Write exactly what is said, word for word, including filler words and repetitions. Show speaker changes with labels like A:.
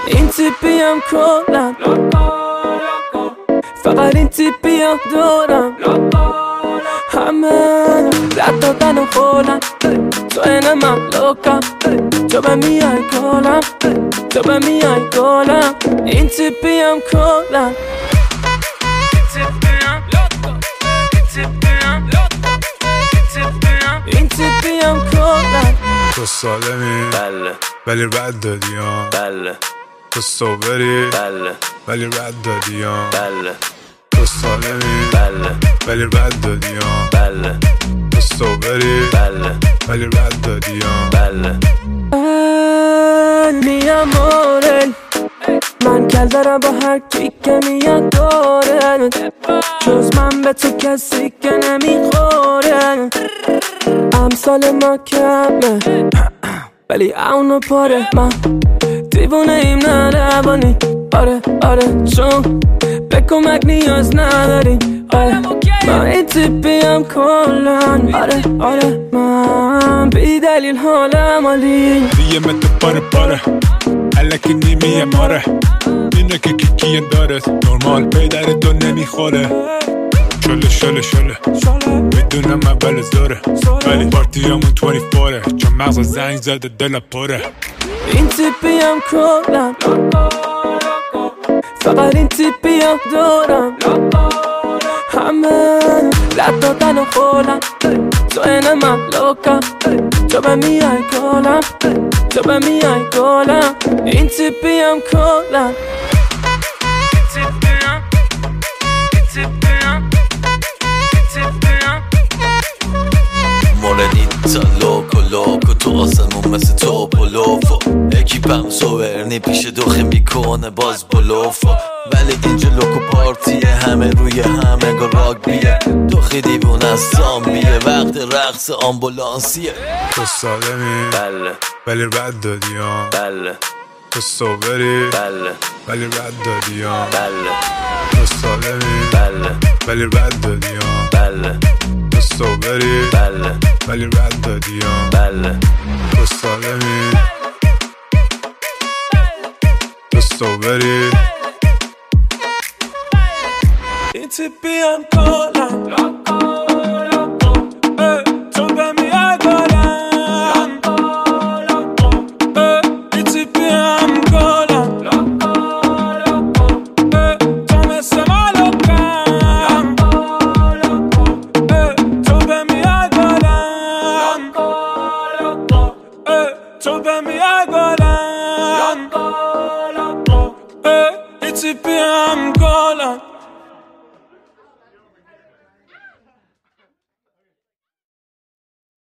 A: این تیپیم کلم، فقط این تیپیم دارم. همه رد دادن و خولم، تو اینه من لوکم، تو به میای گلم، تو به میای گلم. این تیپیم کلم، این تیپیم کلم.
B: تو سالمی
A: بله
B: ولی رد دادیم،
A: بله
B: تو صبری
A: بله
B: ولی رد دادیم،
A: بله
B: تو سالمی
A: بله
B: ولی رد دادیم،
A: بله
B: تو صبری
A: بله
B: ولی رد دادیم.
A: بله. می امore من کل دارم با هر کی که میاد دوره، جز من به تو کسی که نمیخوره. امثال ما کمه ولی اونو پاره، من دیوونه ایم نه روانی. آره آره چون به کمک نیاز نداریم. آره من این تیپیم کلن، آره آره من بی دلیل حالم عالی.
B: دیگه متو پاره پاره الکی نیمیه ماره، اینه که کیکیه داره نرمال پیدر دو نمیخوره. شله شله شله میدونم اول زوره ولی پارتی همون بیست و چهاره، چون مغز زنگ زده دل پره.
A: این تیپیم کلم، فقط این تیپیم دارم. همه رد دادن و خولم، تو اینه من لوکم، تو به میای گلم، تو به میای گلم. این تیپیم کلم، این تیپیم، این تیپیم، این تیپیم.
C: موردیتا لوکو لوکو تو آسمون مثل تو بلوفو، اکیپم سوورنی پیش دوخه میکنه باز بلوفو. ولی اینجا لوکو پارتیه، همه روی همه گو راگبیه، دوخی دیوون از زامبیه، وقت رقص آمبولانسیه.
B: تو سالمی
A: بله
B: ولی رد دادیم،
A: بله
B: تو صبری
A: بله
B: ولی رد دادیم،
A: بله
B: تو سالمی
A: بله
B: ولی رد دادیم،
A: بله
B: تو صبری
A: بله
B: ولی رد دادیم،
A: بله
B: تو سالمی تو صبری.
A: این تیپیم کلم، تو به میای گلم. این تیپیم کلم، تو مثل مالکم، تو به میای گلم، تو به میای گلم. این تیپیم کلم.